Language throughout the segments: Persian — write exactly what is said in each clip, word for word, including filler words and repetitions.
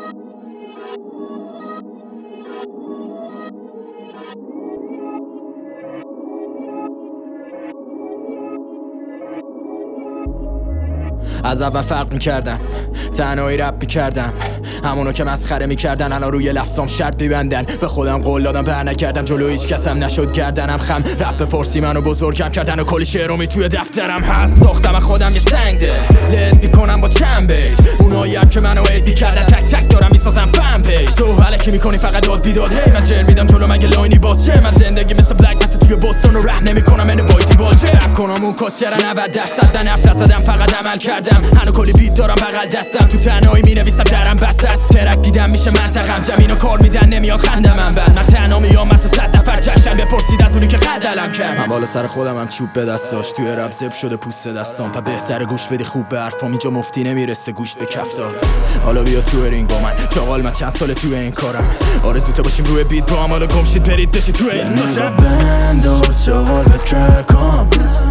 از اول فرق میکردم، تنهایی رپ میکردم، همونو که مسخره میکردن الان روی لفظام شرط میبندن. به خودم قول دادم بر نکردم، جلو هیچ کسم نشد گردنم خم. رپ فارسی منو بزرگم کردن و کلی شعرومی توی دفترم هست. ساختم از خودم یه سنگده لد میکنم با چند بیت، اونایی هم که منو اید میکردن تک تک دارم میسازم فن پیج. تو علکی میکنی فقط داد بیداد، هی من جر میدم جلو مگه لاینی باز چه. من زندگی مثل بلک مثل توی بوستون و رپ نمیکنم ان وایتی باجه. رپ کنم اون کاسیرن نود درصد نفت زدم فقط عمل کردم. هنو کلی بیت دارم بغل دستم، تو تنهایی مینویسم درم بسته است. ترک دیدم میشه منطقم جمع اینو کار میدن نمیاد خنده من بند. من تنها میام من تا صد نفر جشن بپرسید از اونی که قدلم کرد. من بالا سر خودم هم چوب به دستاش، توی رپ زب شده پوست دستام. تا بهتره گوش بدی خوب به حرفام، اینجا مفتی نمیرسه گوش به کفتار. حالا بیا تو رینگ با من چاقال، من چند ساله توی این کارم. آرزوته باشیم روی بیت با هم، حالا گم شید برید بشید توی اینستاگرام. بنداز چاقال به ترکام،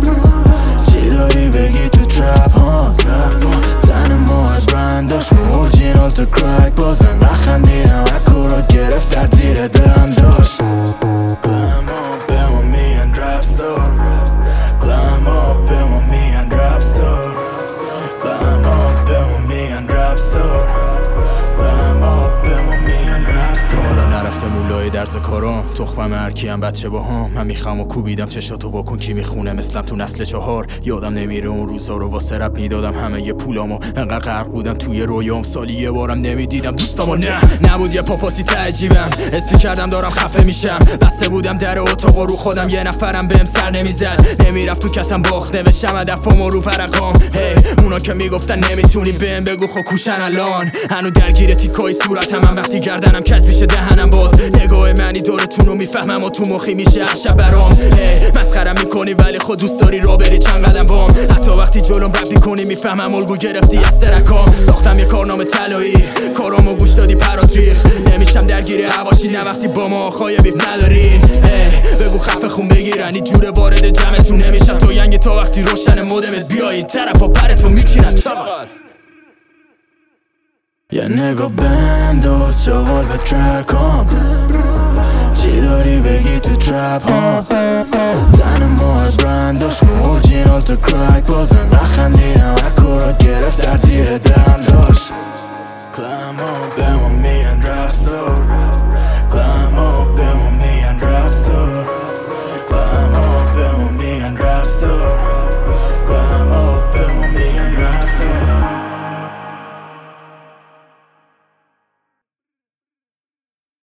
چی داری بگی تو ترپ ها. تن ما از برنداش اورجینال تا کرک، بازم نخندیدم اکو را گرفت در زیر دلم داشت. گلم ها به ما میگن رپ ستار، گلم ها به ما میگن رپ ستار، گلم ها به ما میگن رپ ستار، گلم ها به ما میگن رپ ستار. نرفته مولای درز کارام، تخمم هرکی هم بچه با هم. من میخوام و کوبیدم چشاتو واکن کی میخونه مثلم تو نسل چهار. یادم نمیره اون روزا رو واسه رپ میدادم همه یه پولامو، انقدر غرق بودم توی رویام سالی یه بارم نمیدیدم دوستامو. نه نبود یه پاپاسی ته جیبم، اسمی کردم دارم خفه میشم. بسته بودم در اتاق رو خودم، یه نفرم بهم سر نمیزد. نمیرفت تو کسم باخت نوشتم هدفمو رو فرقام. هی اونا که میگفتن نمیتونی بهم بگو خو کوشن الان. هنو درگیر تیکای صورتم من وقتی گردنم کج میشه دهنم باز. نگاه منی دورتونو میفهمم و تو مخی میشه هر شب برام. هی مسخرم میکنی ولی خود دوست داری را بری چند قدم بام. حتی وقتی جلوم رپ میکنی میفهمم الگو گرفتی از ترکام. ساختم یه کارنامه طلایی، کارامو گوش دادی پرات ریخ. نمیشم درگیر هواشی نه وقتی با ما خواهی بیف ندارین. هی بگو خفه خون بگیرن این جوره وارد جمعتون نمیشم. تو ینگی تا وقتی روشن مودمت بیایی طرفا پرتو میچینن چاقال. یه نگاه بنداز چاقال به ترکام، چی داری بگی تو ترپ ها. تن ما از برنداش اورجینال تا کرک، بازم نخندیدم اکو را گرفت در زیر دلم